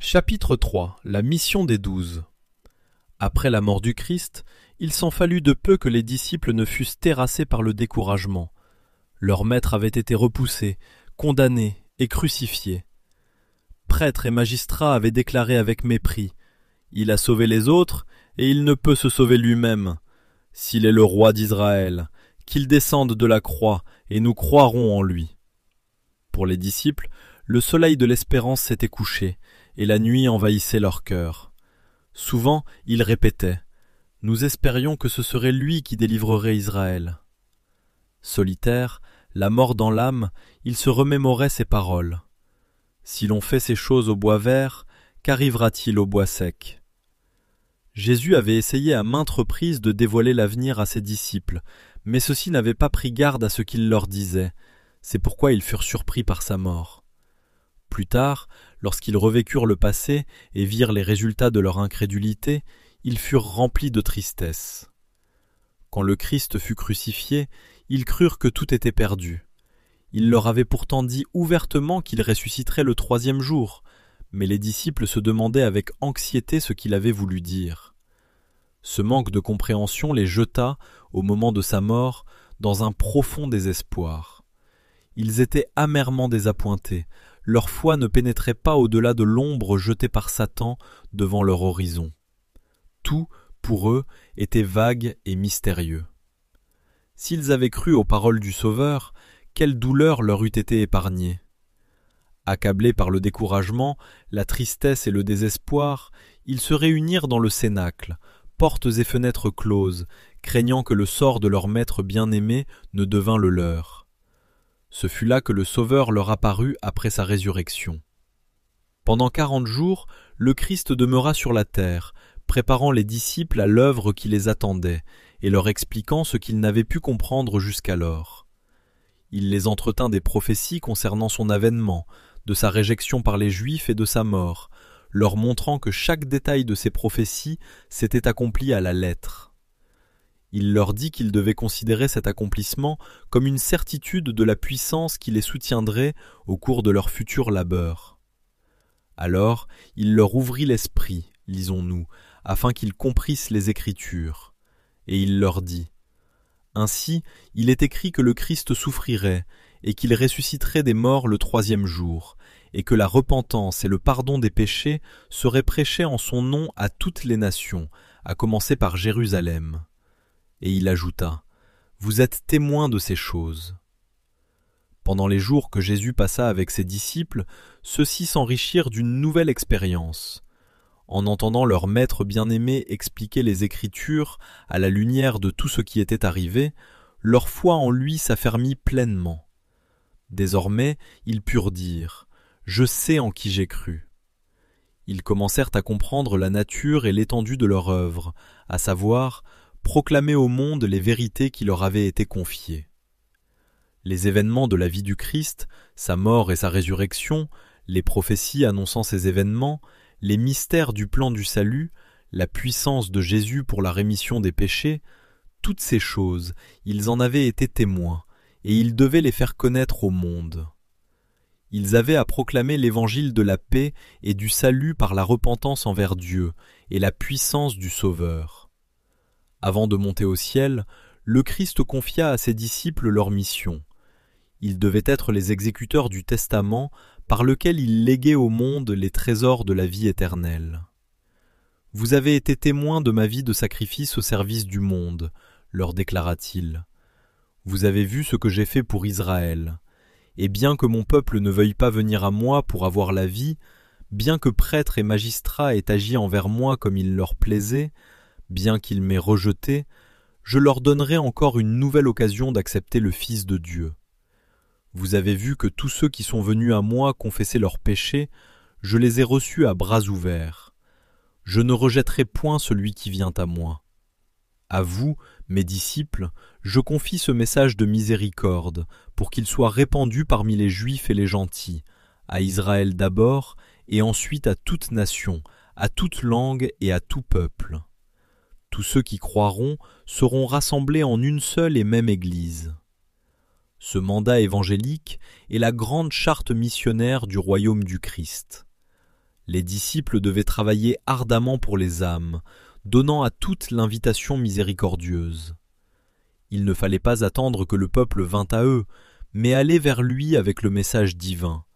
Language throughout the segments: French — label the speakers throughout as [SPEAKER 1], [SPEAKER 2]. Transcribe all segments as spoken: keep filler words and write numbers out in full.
[SPEAKER 1] Chapitre trois. La mission des douze. Après la mort du Christ, il s'en fallut de peu que les disciples ne fussent terrassés par le découragement. Leur maître avait été repoussé, condamné et crucifié. Prêtres et magistrats avaient déclaré avec mépris « Il a sauvé les autres, et il ne peut se sauver lui-même. S'il est le roi d'Israël, qu'il descende de la croix, et nous croirons en lui. » Pour les disciples, le soleil de l'espérance s'était couché, et la nuit envahissait leur cœur. Souvent, ils répétaient « Nous espérions que ce serait lui qui délivrerait Israël. » Solitaire, la mort dans l'âme, il se remémorait ces paroles. « Si l'on fait ces choses au bois vert, qu'arrivera-t-il au bois sec ?» Jésus avait essayé à maintes reprises de dévoiler l'avenir à ses disciples, mais ceux-ci n'avaient pas pris garde à ce qu'il leur disait. C'est pourquoi ils furent surpris par sa mort. Plus tard, lorsqu'ils revécurent le passé et virent les résultats de leur incrédulité, ils furent remplis de tristesse. Quand le Christ fut crucifié, ils crurent que tout était perdu. Il leur avait pourtant dit ouvertement qu'il ressusciterait le troisième jour, mais les disciples se demandaient avec anxiété ce qu'il avait voulu dire. Ce manque de compréhension les jeta, au moment de sa mort, dans un profond désespoir. Ils étaient amèrement désappointés, leur foi ne pénétrait pas au-delà de l'ombre jetée par Satan devant leur horizon. Tout, pour eux, était vague et mystérieux. S'ils avaient cru aux paroles du Sauveur, quelle douleur leur eût été épargnée. Accablés par le découragement, la tristesse et le désespoir, ils se réunirent dans le cénacle, portes et fenêtres closes, craignant que le sort de leur maître bien-aimé ne devînt le leur. Ce fut là que le Sauveur leur apparut après sa résurrection. Pendant quarante jours, le Christ demeura sur la terre, préparant les disciples à l'œuvre qui les attendait et leur expliquant ce qu'ils n'avaient pu comprendre jusqu'alors. Il les entretint des prophéties concernant son avènement, de sa réjection par les Juifs et de sa mort, leur montrant que chaque détail de ces prophéties s'était accompli à la lettre. Il leur dit qu'ils devaient considérer cet accomplissement comme une certitude de la puissance qui les soutiendrait au cours de leur futur labeur. Alors, il leur ouvrit l'esprit, lisons-nous, afin qu'ils comprissent les Écritures. Et il leur dit « Ainsi, il est écrit que le Christ souffrirait, et qu'il ressusciterait des morts le troisième jour, et que la repentance et le pardon des péchés seraient prêchés en son nom à toutes les nations, à commencer par Jérusalem. » Et il ajouta « Vous êtes témoins de ces choses. » Pendant les jours que Jésus passa avec ses disciples, ceux-ci s'enrichirent d'une nouvelle expérience. En entendant leur maître bien-aimé expliquer les Écritures à la lumière de tout ce qui était arrivé, leur foi en lui s'affermit pleinement. Désormais, ils purent dire « Je sais en qui j'ai cru ». Ils commencèrent à comprendre la nature et l'étendue de leur œuvre, à savoir proclamer au monde les vérités qui leur avaient été confiées. Les événements de la vie du Christ, sa mort et sa résurrection, les prophéties annonçant ces événements, les mystères du plan du salut, la puissance de Jésus pour la rémission des péchés, toutes ces choses, ils en avaient été témoins, et ils devaient les faire connaître au monde. Ils avaient à proclamer l'évangile de la paix et du salut par la repentance envers Dieu et la puissance du Sauveur. Avant de monter au ciel, le Christ confia à ses disciples leur mission. Ils devaient être les exécuteurs du testament par lequel il léguait au monde les trésors de la vie éternelle. « Vous avez été témoins de ma vie de sacrifice au service du monde, leur déclara-t-il. Vous avez vu ce que j'ai fait pour Israël. Et bien que mon peuple ne veuille pas venir à moi pour avoir la vie, bien que prêtres et magistrats aient agi envers moi comme il leur plaisait, bien qu'ils m'aient rejeté, je leur donnerai encore une nouvelle occasion d'accepter le Fils de Dieu. Vous avez vu que tous ceux qui sont venus à moi confesser leurs péchés, je les ai reçus à bras ouverts. Je ne rejetterai point celui qui vient à moi. À vous, mes disciples, je confie ce message de miséricorde, pour qu'il soit répandu parmi les Juifs et les gentils, à Israël d'abord, et ensuite à toute nation, à toute langue et à tout peuple. Tous ceux qui croiront seront rassemblés en une seule et même Église. Ce mandat évangélique est la grande charte missionnaire du royaume du Christ. Les disciples devaient travailler ardemment pour les âmes, donnant à toutes l'invitation miséricordieuse. Il ne fallait pas attendre que le peuple vînt à eux, mais aller vers lui avec le message divin.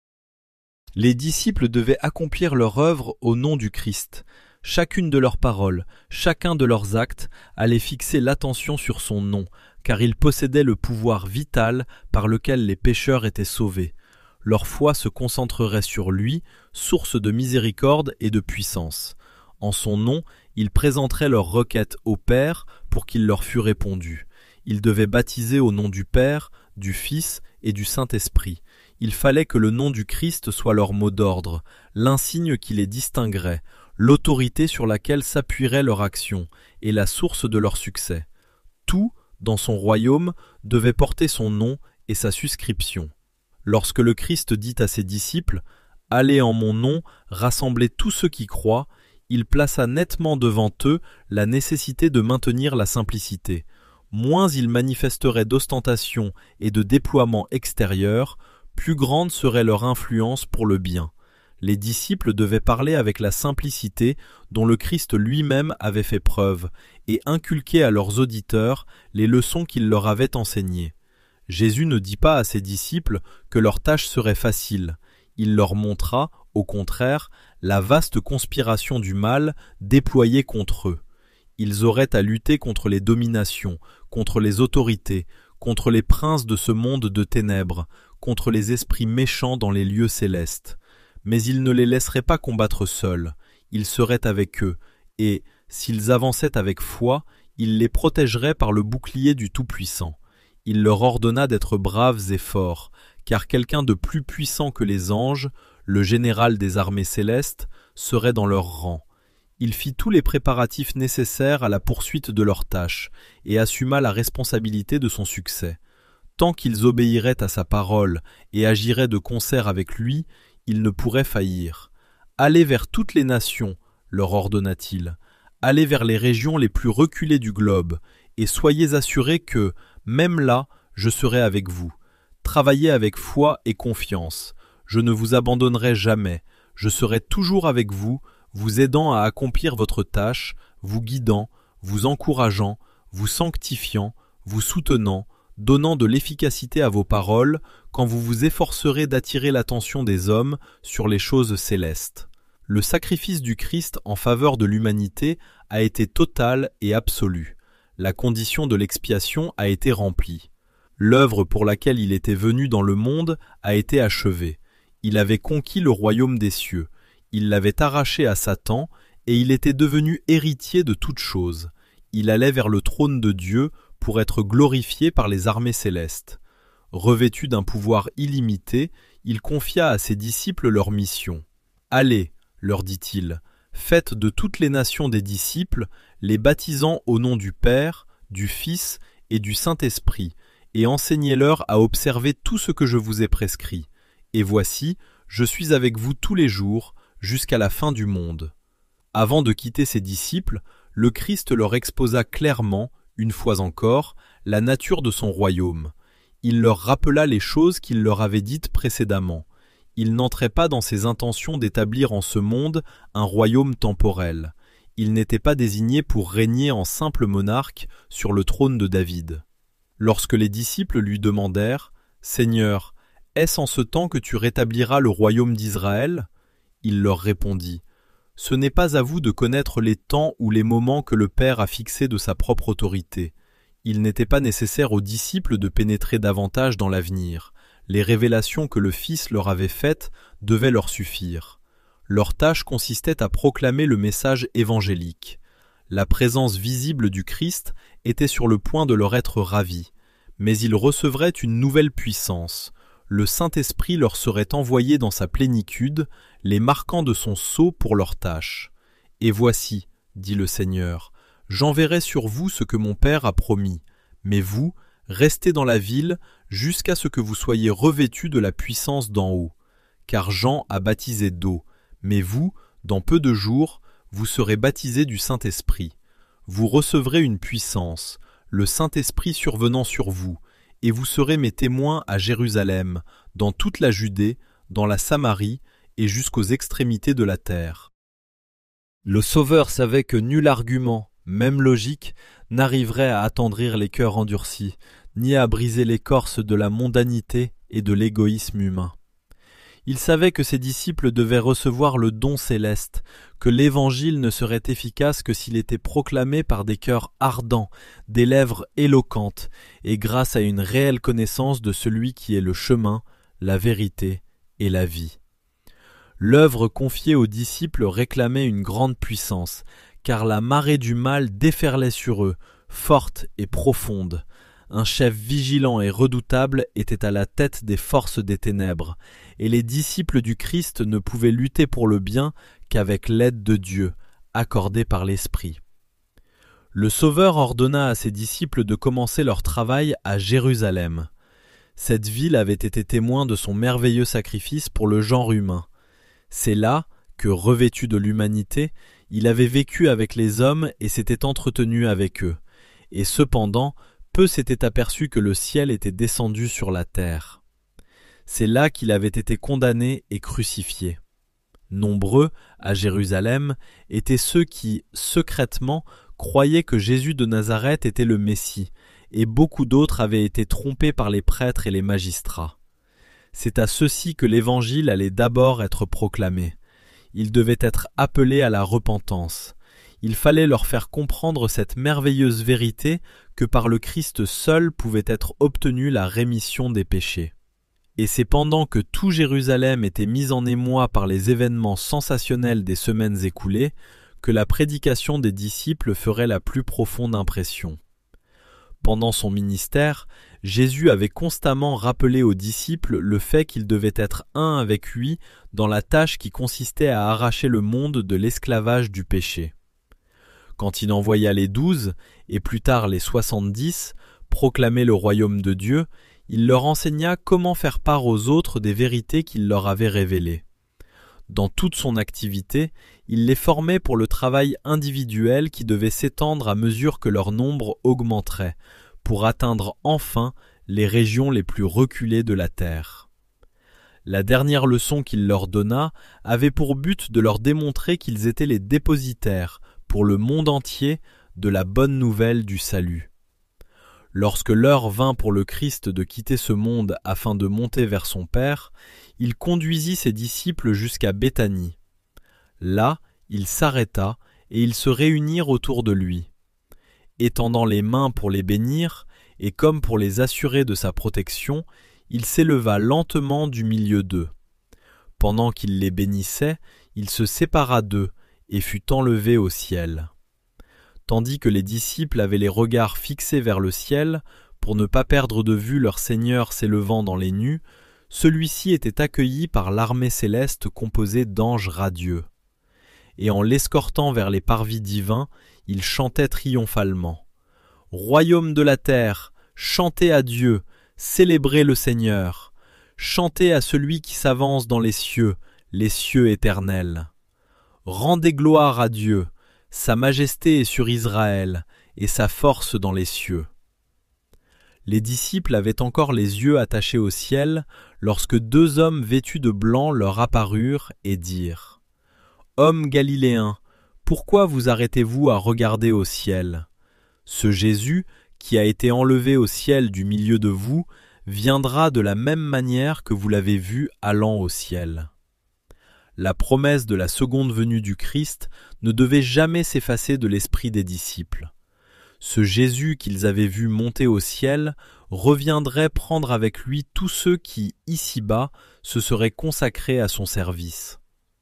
[SPEAKER 1] Les disciples devaient accomplir leur œuvre au nom du Christ. Chacune de leurs paroles, chacun de leurs actes allait fixer l'attention sur son nom, car ils possédaient le pouvoir vital par lequel les pécheurs étaient sauvés. Leur foi se concentrerait sur lui, source de miséricorde et de puissance. En son nom, ils présenteraient leurs requêtes au Père pour qu'il leur fût répondu. Ils devaient baptiser au nom du Père, du Fils et du Saint-Esprit. Il fallait que le nom du Christ soit leur mot d'ordre, l'insigne qui les distinguerait, l'autorité sur laquelle s'appuierait leur action et la source de leur succès. Tout, dans son royaume, devait porter son nom et sa suscription. Lorsque le Christ dit à ses disciples « Allez en mon nom, rassemblez tous ceux qui croient », il plaça nettement devant eux la nécessité de maintenir la simplicité. Moins ils manifesteraient d'ostentation et de déploiement extérieur, plus grande serait leur influence pour le bien. Les disciples devaient parler avec la simplicité dont le Christ lui-même avait fait preuve et inculquer à leurs auditeurs les leçons qu'il leur avait enseignées. Jésus ne dit pas à ses disciples que leur tâche serait facile. Il leur montra, au contraire, la vaste conspiration du mal déployée contre eux. Ils auraient à lutter contre les dominations, contre les autorités, contre les princes de ce monde de ténèbres, contre les esprits méchants dans les lieux célestes. Mais ils ne les laisseraient pas combattre seuls, ils seraient avec eux, et, s'ils avançaient avec foi, il les protégerait par le bouclier du Tout-Puissant. Il leur ordonna d'être braves et forts, car quelqu'un de plus puissant que les anges, le général des armées célestes, serait dans leur rang. Il fit tous les préparatifs nécessaires à la poursuite de leur tâche, et assuma la responsabilité de son succès. Tant qu'ils obéiraient à sa parole et agiraient de concert avec lui, ils ne pourraient faillir. « Allez vers toutes les nations », leur ordonna-t-il. « Allez vers les régions les plus reculées du globe, et soyez assurés que, même là, je serai avec vous. Travaillez avec foi et confiance. Je ne vous abandonnerai jamais. Je serai toujours avec vous, vous aidant à accomplir votre tâche, vous guidant, vous encourageant, vous sanctifiant, vous soutenant, donnant de l'efficacité à vos paroles quand vous vous efforcerez d'attirer l'attention des hommes sur les choses célestes. » Le sacrifice du Christ en faveur de l'humanité a été total et absolu. La condition de l'expiation a été remplie. L'œuvre pour laquelle il était venu dans le monde a été achevée. Il avait conquis le royaume des cieux. Il l'avait arraché à Satan et il était devenu héritier de toutes choses. Il allait vers le trône de Dieu pour être glorifié par les armées célestes. Revêtu d'un pouvoir illimité, il confia à ses disciples leur mission. « Allez, leur dit-il, faites de toutes les nations des disciples, les baptisant au nom du Père, du Fils et du Saint-Esprit, et enseignez-leur à observer tout ce que je vous ai prescrit. Et voici, je suis avec vous tous les jours, jusqu'à la fin du monde. » Avant de quitter ses disciples, le Christ leur exposa clairement, une fois encore, la nature de son royaume. Il leur rappela les choses qu'il leur avait dites précédemment. Il n'entrait pas dans ses intentions d'établir en ce monde un royaume temporel. Il n'était pas désigné pour régner en simple monarque sur le trône de David. Lorsque les disciples lui demandèrent « Seigneur, est-ce en ce temps que tu rétabliras le royaume d'Israël ?» Il leur répondit « Ce n'est pas à vous de connaître les temps ou les moments que le Père a fixés de sa propre autorité. Il n'était pas nécessaire aux disciples de pénétrer davantage dans l'avenir. Les révélations que le Fils leur avait faites devaient leur suffire. Leur tâche consistait à proclamer le message évangélique. La présence visible du Christ était sur le point de leur être ravie, mais ils recevraient une nouvelle puissance. Le Saint-Esprit leur serait envoyé dans sa plénitude, les marquant de son sceau pour leur tâche. « Et voici, dit le Seigneur, j'enverrai sur vous ce que mon Père a promis, mais vous, restez dans la ville jusqu'à ce que vous soyez revêtus de la puissance d'en haut. Car Jean a baptisé d'eau, mais vous, dans peu de jours, vous serez baptisés du Saint-Esprit. Vous recevrez une puissance, le Saint-Esprit survenant sur vous, et vous serez mes témoins à Jérusalem, dans toute la Judée, dans la Samarie et jusqu'aux extrémités de la terre. Le Sauveur savait que nul argument, même logique, n'arriverait à attendrir les cœurs endurcis, ni à briser l'écorce de la mondanité et de l'égoïsme humain. Il savait que ses disciples devaient recevoir le don céleste, que l'Évangile ne serait efficace que s'il était proclamé par des cœurs ardents, des lèvres éloquentes, et grâce à une réelle connaissance de celui qui est le chemin, la vérité et la vie. L'œuvre confiée aux disciples réclamait une grande puissance, car la marée du mal déferlait sur eux, forte et profonde. Un chef vigilant et redoutable était à la tête des forces des ténèbres, et les disciples du Christ ne pouvaient lutter pour le bien qu'avec l'aide de Dieu, accordée par l'Esprit. Le Sauveur ordonna à ses disciples de commencer leur travail à Jérusalem. Cette ville avait été témoin de son merveilleux sacrifice pour le genre humain. C'est là que, revêtu de l'humanité, il avait vécu avec les hommes et s'était entretenu avec eux. Et cependant, peu s'étaient aperçus que le ciel était descendu sur la terre. C'est là qu'il avait été condamné et crucifié. Nombreux, à Jérusalem, étaient ceux qui, secrètement, croyaient que Jésus de Nazareth était le Messie, et beaucoup d'autres avaient été trompés par les prêtres et les magistrats. C'est à ceux-ci que l'Évangile allait d'abord être proclamé. Ils devaient être appelés à la repentance. Il fallait leur faire comprendre cette merveilleuse vérité que par le Christ seul pouvait être obtenue la rémission des péchés. Et c'est pendant que tout Jérusalem était mis en émoi par les événements sensationnels des semaines écoulées que la prédication des disciples ferait la plus profonde impression. Pendant son ministère, Jésus avait constamment rappelé aux disciples le fait qu'ils devaient être un avec lui dans la tâche qui consistait à arracher le monde de l'esclavage du péché. Quand il envoya les douze, et plus tard les soixante-dix, proclamer le royaume de Dieu, il leur enseigna comment faire part aux autres des vérités qu'il leur avait révélées. Dans toute son activité, il les formait pour le travail individuel qui devait s'étendre à mesure que leur nombre augmenterait, pour atteindre enfin les régions les plus reculées de la terre. La dernière leçon qu'il leur donna avait pour but de leur démontrer qu'ils étaient les dépositaires, pour le monde entier, de la bonne nouvelle du salut. Lorsque l'heure vint pour le Christ de quitter ce monde afin de monter vers son Père, il conduisit ses disciples jusqu'à Béthanie. Là, il s'arrêta et ils se réunirent autour de lui. Étendant les mains pour les bénir, et comme pour les assurer de sa protection, il s'éleva lentement du milieu d'eux. Pendant qu'il les bénissait, il se sépara d'eux et fut enlevé au ciel. Tandis que les disciples avaient les regards fixés vers le ciel, pour ne pas perdre de vue leur Seigneur s'élevant dans les nues, celui-ci était accueilli par l'armée céleste composée d'anges radieux. Et en l'escortant vers les parvis divins, il chantait triomphalement. « Royaume de la terre, chantez à Dieu, célébrez le Seigneur, chantez à celui qui s'avance dans les cieux, les cieux éternels. Rendez gloire à Dieu, sa majesté est sur Israël, et sa force dans les cieux. » Les disciples avaient encore les yeux attachés au ciel lorsque deux hommes vêtus de blanc leur apparurent et dirent « Hommes galiléens, pourquoi vous arrêtez-vous à regarder au ciel ? Ce Jésus, qui a été enlevé au ciel du milieu de vous, viendra de la même manière que vous l'avez vu allant au ciel. » La promesse de la seconde venue du Christ ne devait jamais s'effacer de l'esprit des disciples. Ce Jésus qu'ils avaient vu monter au ciel reviendrait prendre avec lui tous ceux qui, ici-bas, se seraient consacrés à son service.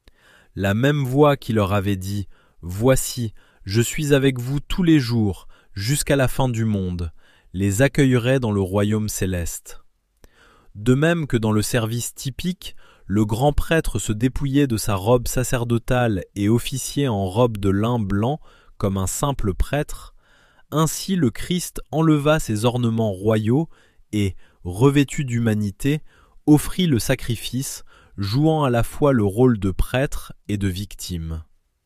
[SPEAKER 1] La même voix qui leur avait dit « Voici, je suis avec vous tous les jours, jusqu'à la fin du monde », les accueillerait dans le royaume céleste. De même que dans le service typique, le grand prêtre se dépouillait de sa robe sacerdotale et officiait en robe de lin blanc comme un simple prêtre, ainsi le Christ enleva ses ornements royaux et, revêtu d'humanité, offrit le sacrifice, jouant à la fois le rôle de prêtre et de victime.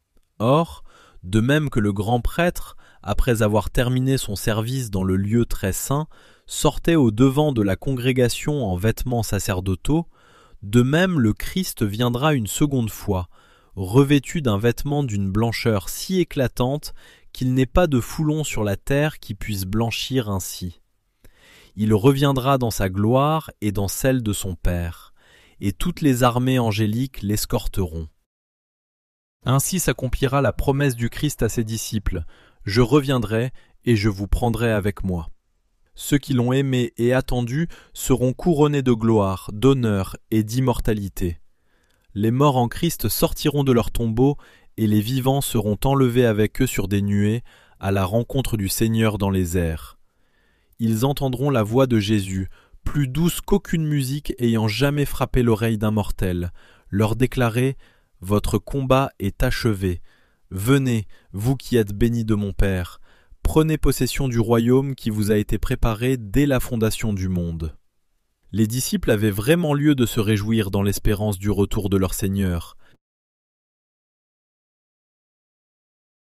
[SPEAKER 1] Or, de même que le grand prêtre, après avoir terminé son service dans le lieu très saint, sortait au devant de la congrégation en vêtements sacerdotaux, De même, le Christ viendra une seconde fois, revêtu d'un vêtement d'une blancheur si éclatante qu'il n'est pas de foulon sur la terre qui puisse blanchir ainsi. Il reviendra dans sa gloire et dans celle de son Père, et toutes les armées angéliques l'escorteront. Ainsi s'accomplira la promesse du Christ à ses disciples, « Je reviendrai et je vous prendrai avec moi ». Ceux qui l'ont aimé et attendu seront couronnés de gloire, d'honneur et d'immortalité. Les morts en Christ sortiront de leur tombeau et les vivants seront enlevés avec eux sur des nuées à la rencontre du Seigneur dans les airs. Ils entendront la voix de Jésus, plus douce qu'aucune musique ayant jamais frappé l'oreille d'un mortel, leur déclarer « Votre combat est achevé. Venez, vous qui êtes bénis de mon Père. Prenez possession du royaume qui vous a été préparé dès la fondation du monde. » Les disciples avaient vraiment lieu de se réjouir dans l'espérance du retour de leur Seigneur.